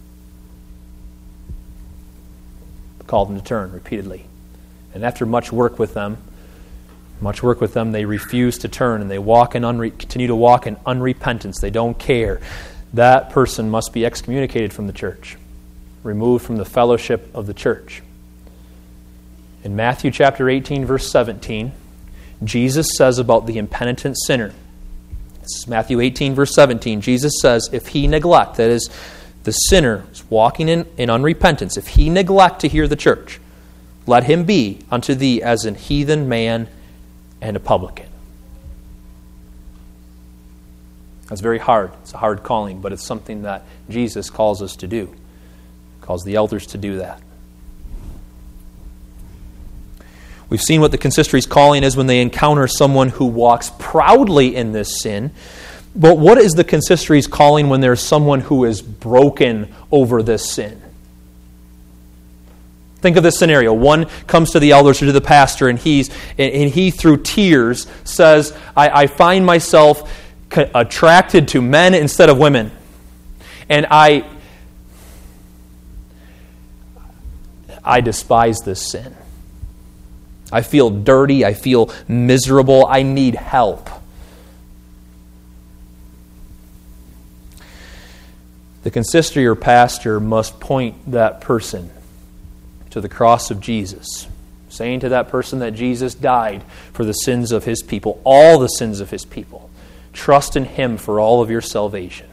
Call them to turn repeatedly. And after much work with them, they refuse to turn and they continue to walk in unrepentance. They don't care. That person must be excommunicated from the church, removed from the fellowship of the church. In Matthew chapter 18, verse 17, Jesus says about the impenitent sinner. This is Matthew 18, verse 17. Jesus says, if he neglect, that is, the sinner is walking in unrepentance, if he neglect to hear the church, let him be unto thee as an heathen man and a publican. That's very hard. It's a hard calling, but it's something that Jesus calls us to do. He calls the elders to do that. We've seen what the consistory's calling is when they encounter someone who walks proudly in this sin. But what is the consistory's calling when there's someone who is broken over this sin? Think of this scenario. One comes to the elders or to the pastor, and he through tears says, I find myself attracted to men instead of women. And I despise this sin. I feel dirty. I feel miserable. I need help. The consistory or pastor must point that person to the cross of Jesus, saying to that person that Jesus died for the sins of his people, all the sins of his people. Trust in him for all of your salvation.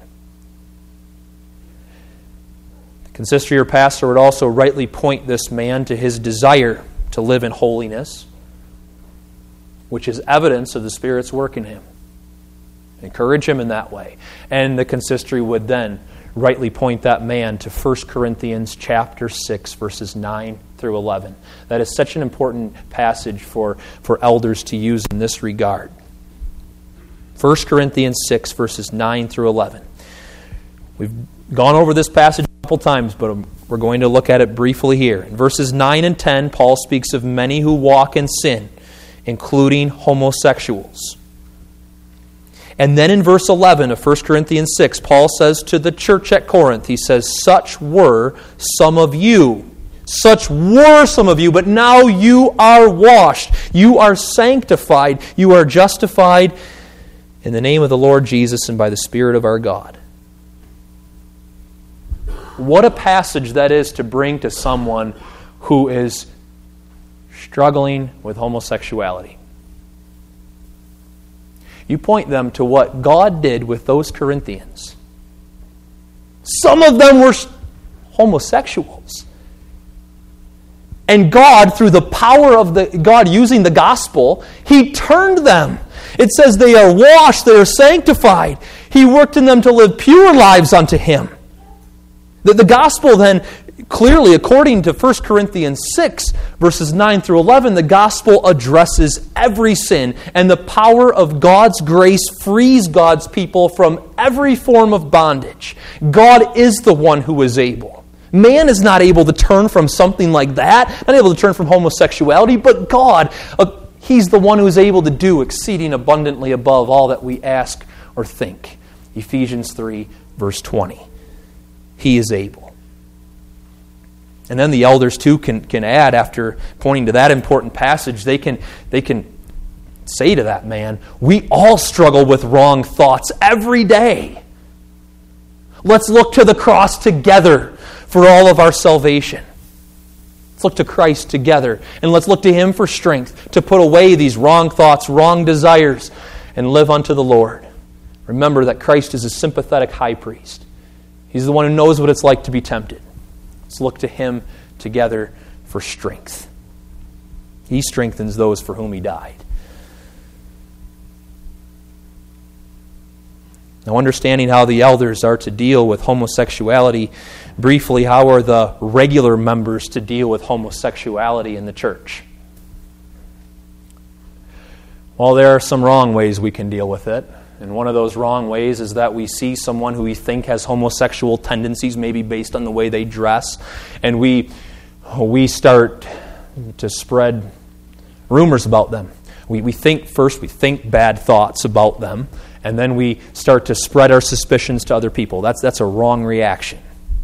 The consistory or pastor would also rightly point this man to his desire to live in holiness, which is evidence of the Spirit's work in him. Encourage him in that way. And the consistory would then rightly point that man to 1 Corinthians chapter 6, verses 9 through 11. That is such an important passage for elders to use in this regard. 1 Corinthians 6, verses 9 through 11. We've gone over this passage a couple times, but we're going to look at it briefly here. In verses 9 and 10, Paul speaks of many who walk in sin, including homosexuals. And then in verse 11 of 1 Corinthians 6, Paul says to the church at Corinth, he says, such were some of you. Such were some of you, but now you are washed. You are sanctified. You are justified in the name of the Lord Jesus and by the Spirit of our God. What a passage that is to bring to someone who is struggling with homosexuality. You point them to what God did with those Corinthians. Some of them were homosexuals. And God, through the power of God using the gospel, He turned them. It says they are washed, they are sanctified. He worked in them to live pure lives unto Him. The gospel then, clearly, according to 1 Corinthians 6, verses 9 through 11, the gospel addresses every sin, and the power of God's grace frees God's people from every form of bondage. God is the one who is able. Man is not able to turn from something like that, not able to turn from homosexuality, but God, He's the one who is able to do exceeding abundantly above all that we ask or think. Ephesians 3, verse 20. He is able. And then the elders too can add, after pointing to that important passage, they can say to that man, we all struggle with wrong thoughts every day. Let's look to the cross together for all of our salvation. Let's look to Christ together, and let's look to Him for strength to put away these wrong thoughts, wrong desires, and live unto the Lord. Remember that Christ is a sympathetic high priest. He's the one who knows what it's like to be tempted. Let's look to Him together for strength. He strengthens those for whom He died. Now, understanding how the elders are to deal with homosexuality, briefly, how are the regular members to deal with homosexuality in the church? Well, there are some wrong ways we can deal with it. And one of those wrong ways is that we see someone who we think has homosexual tendencies, maybe based on the way they dress, and we start to spread rumors about them. We think bad thoughts about them, and then we start to spread our suspicions to other people. That's a wrong reaction.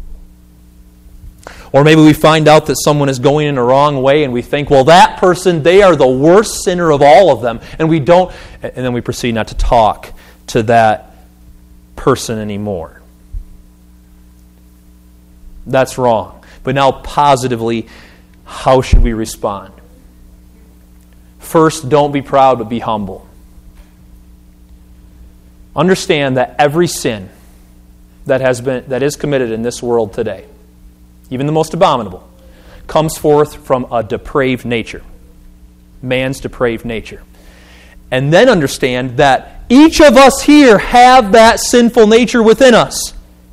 Or maybe we find out that someone is going in a wrong way, and we think, well, that person, they are the worst sinner of all of them, and then we proceed not to talk to that person anymore. That's wrong. But now, positively, how should we respond? First, don't be proud, but be humble. Understand that every sin that is committed in this world today, even the most abominable, comes forth from a depraved nature. Man's depraved nature. And then understand that each of us here have that sinful nature within us.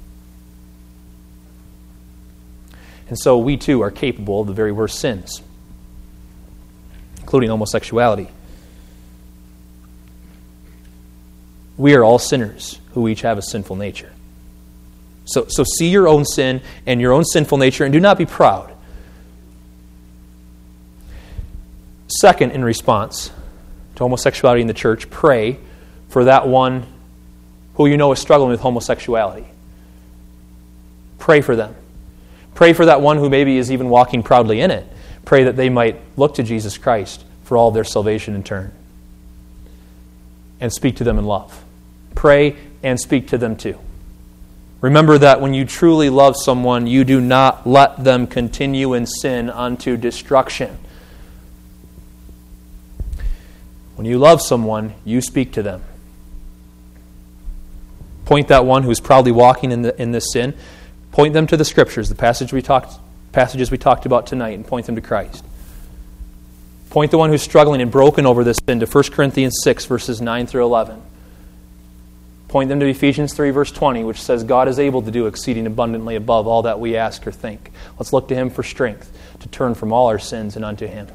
And so we too are capable of the very worst sins, including homosexuality. We are all sinners who each have a sinful nature. So see your own sin and your own sinful nature, and do not be proud. Second, in response to homosexuality in the church, pray for that one who you know is struggling with homosexuality. Pray for them. Pray for that one who maybe is even walking proudly in it. Pray that they might look to Jesus Christ for all their salvation in turn. And speak to them in love. Pray and speak to them too. Remember that when you truly love someone, you do not let them continue in sin unto destruction. When you love someone, you speak to them. Point that one who's probably walking in this sin, point them to the Scriptures, the passages we talked about tonight, and point them to Christ. Point the one who's struggling and broken over this sin to 1 Corinthians 6, verses 9 through 11. Point them to Ephesians 3, verse 20, which says God is able to do exceeding abundantly above all that we ask or think. Let's look to Him for strength to turn from all our sins and unto Him.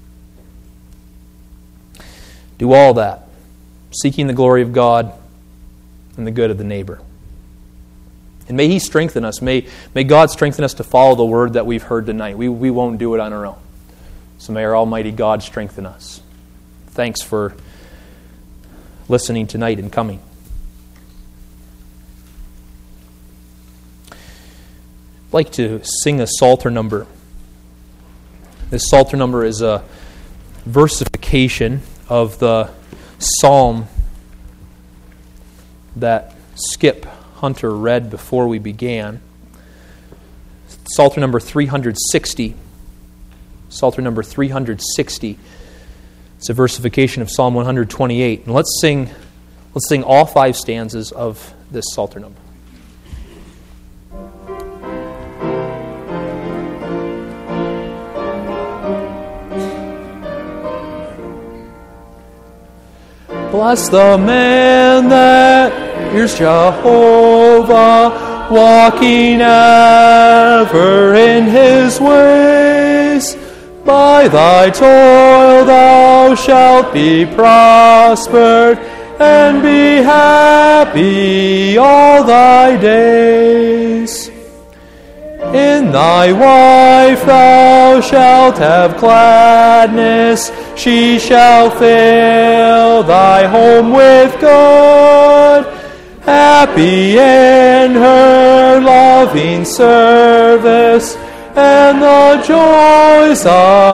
Do all that, seeking the glory of God and the good of the neighbor. And may He strengthen us. May God strengthen us to follow the word that we've heard tonight. We won't do it on our own. So may our Almighty God strengthen us. Thanks for listening tonight and coming. I'd like to sing a Psalter number. This Psalter number is a versification of the psalm that Skip Hunter read before we began. Psalter number 360. Psalter number 360. It's a versification of Psalm 128. And let's sing all 5 stanzas of this Psalter number. Bless the man that hears Jehovah, walking ever in His ways. By thy toil thou shalt be prospered, and be happy all thy days. In thy wife thou shalt have gladness, she shall fill thy home with good. Happy in her loving service, and the joys of